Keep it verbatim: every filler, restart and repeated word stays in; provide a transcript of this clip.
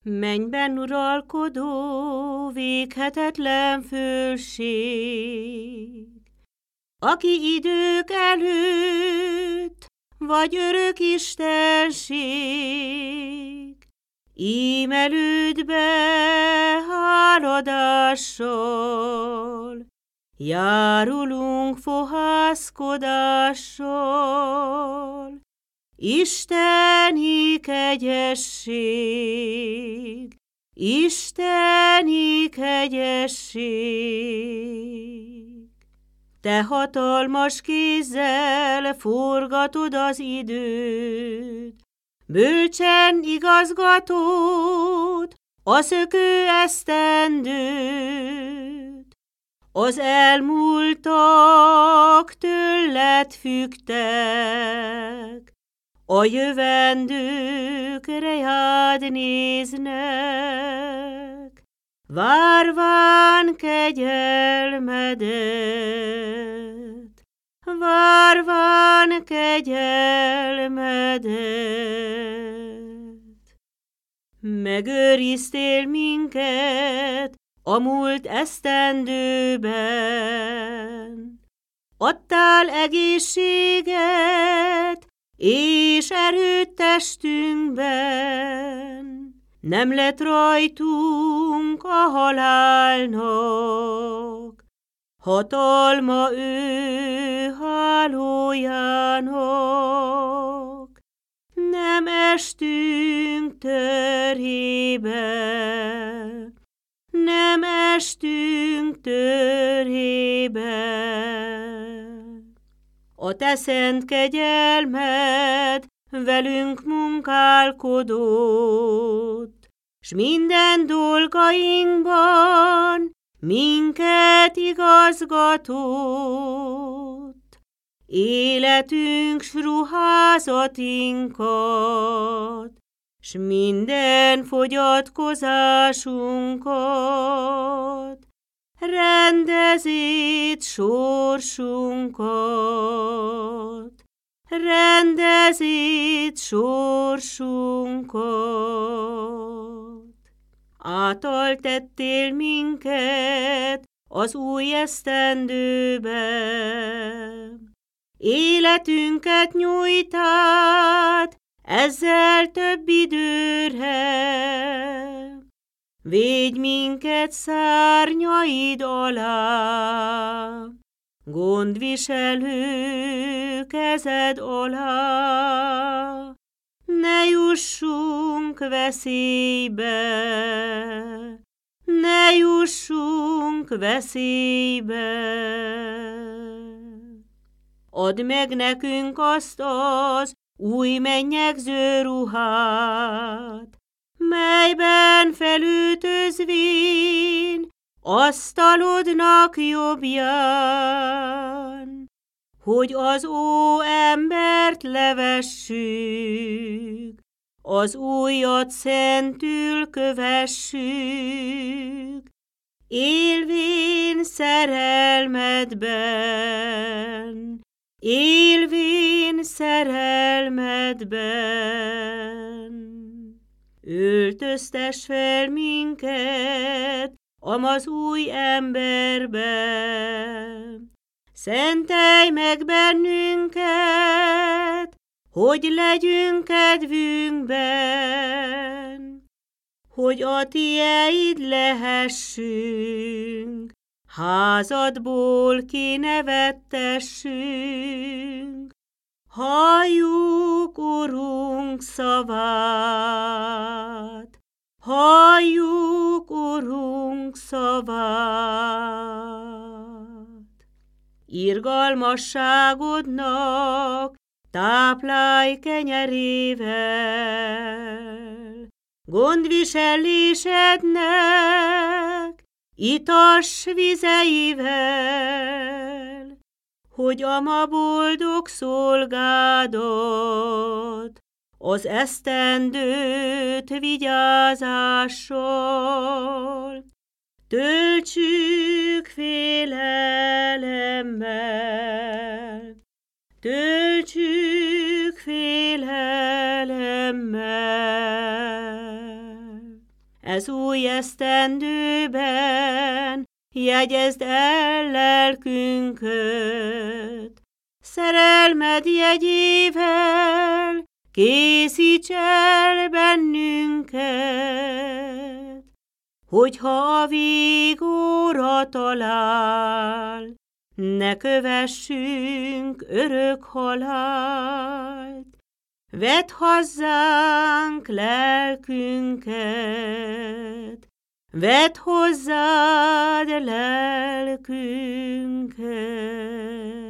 Mennyben uralkodó, véghetetlen főség, aki idők előtt, vagy örök istenség, ím elődbe háladással, járulunk fohászkodással. Isteni kegyesség, Isteni kegyesség. Te hatalmas kézzel forgatod az időt, bölcsen igazgatod a szökő esztendőt. Az elmúltak tőled függtek, a jövendőkre rád néznek, várván kegyelmedet, várván kegyelmedet. Megőriztél minket a múlt esztendőben, adtál egészséget és erőt testünkben, nem lett rajtunk a halálnak, hatalma ő hálójának, nem estünk törhébe, nem estünk törhébe. A te szent kegyelmed velünk munkálkodott, s minden dolgainkban minket igazgatott. Életünk s ruházatinkat, s minden fogyatkozásunkat, rendezít sorsunkat, rendezít sorsunkat. Által tettél minket az új esztendőbe, életünket nyújtát ezzel több időre. Védj minket szárnyaid alá, gondviselő kezed alá, ne jussunk veszélybe, ne jussunk veszélybe. Add meg nekünk azt az új mennyegző ruhát, melyben felültözvén asztalodnak jobbján, hogy az ó embert levessük, az újat szentül kövessük, élvén szerelmedben, élvén szerelmedben. Öltöztess fel minket amaz új emberbe, szentelj meg bennünket, hogy legyünk kedvünkben, hogy a tieid lehessünk, házadból kinevettessünk. Halljuk, Urunk, szavát, halljuk, Urunk, szavát. Irgalmasságodnak táplálj kenyerével, gondviselésednek itas vizeivel, hogy a ma boldog szolgádat, az esztendőt vigyázással, töltsük félelemmel, töltsük félelemmel. ez új esztendőben, jegyezd el lelkünket. Szerelmed jegyével készíts el bennünket, hogyha a végóra talál, ne kövessünk örök halált. Vedd hozzánk lelkünket, vedd hozzád lelkünket.